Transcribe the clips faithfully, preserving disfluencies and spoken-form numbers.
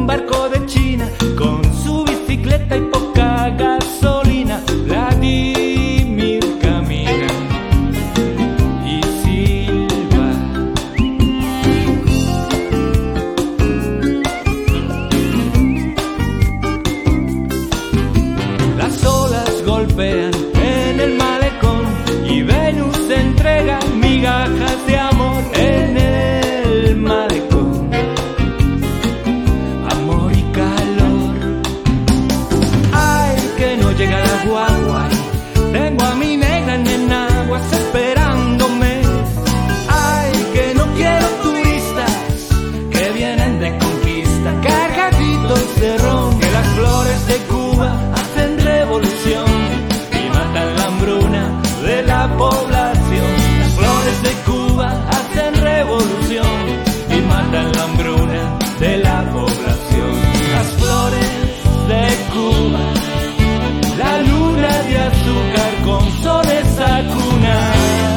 barco de China con su bicicleta y poca gasolina. Vladimir camina y silba. Las olas golpean en el malecón y Venus entrega migajas de amor en el malecón. Amor y calor. Ay, que no llega la guagua. Tengo a mi negra en enaguas esperándome. Ay, que no quiero turistas que vienen de conquista, cargaditos de ron. Que las flores de Cuba hacen revolución y matan la hambruna de la población. Las flores de Cuba hacen revolución y matan la hambruna de la población. Las flores de Cuba, la luna de azúcar con sol esa cuna.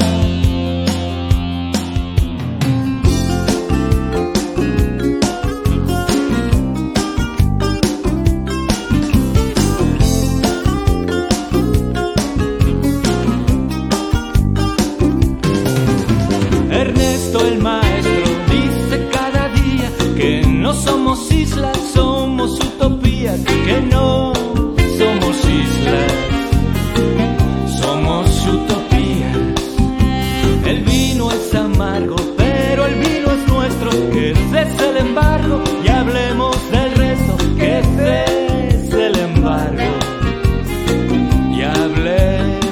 Ernesto el maestro dice cada día que no somos islas, somos utopías, que no somos islas, somos utopías. El vino es amargo, pero el vino es nuestro, que cese el embargo y hablemos del resto, que cese el embargo y hablemos.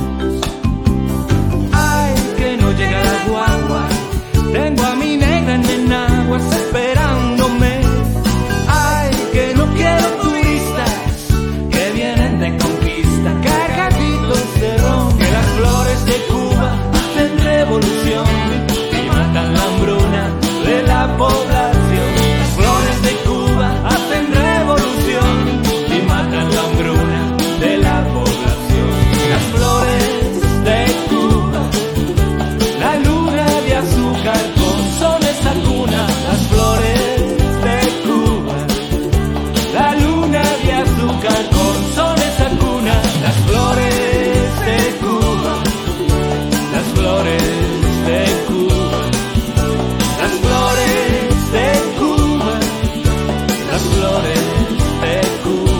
Ay, que no llega la guagua. Tengo a mi negra en enaguas esperándome. Ay, que no quiero turistas que vienen de conquista, cargaditos de ron. Que las flores de Cuba hacen revolución y matan la hambruna de la población. Las flores de Cuba hacen revolución y matan la hambruna de la población. Las flores de Cuba, la luna de azúcar con sol esa cuna. Las flores de Cuba, la luna de azúcar con sol esa cuna. Las flores de Cuba, las flores de Cuba, las flores de Cuba, las flores de Cuba.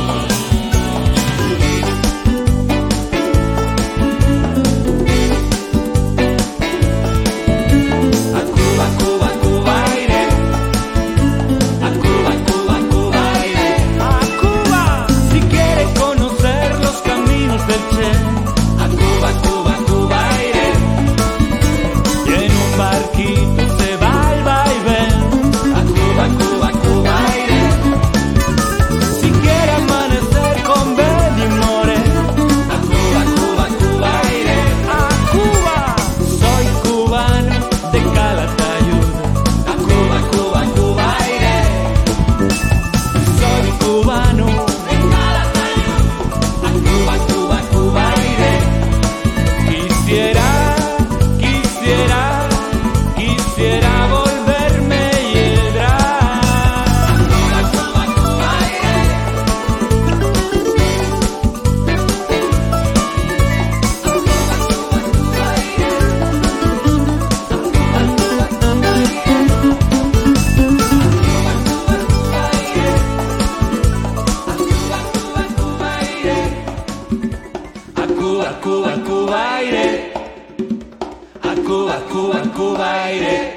A Cuba, Cuba, Cuba iré. A Cuba, Cuba, Cuba iré. A Cuba, si quiere conocer los caminos del Che. A Cuba, Cuba, Cuba iré. Y en un barquito se va al vaivén. A Cuba, Cuba, Cuba iré. Si quiere amanecer con Benny More. A Cuba, Cuba, Cuba iré. A Cuba, soy cubano de Calatayud. A Cuba, Cuba, Cuba iré. Soy cubano de Calatayud. A Cuba, Cuba, Cuba iré. Quisiera, quisiera, quisiera volverme hiedra. A Cuba, Cuba, Cuba iré. A Cuba, Cuba, Cuba iré. A Cuba, Cuba, Cuba iré. A Cuba, Cuba, Cuba iré. A Cuba, Cuba, Cuba iré.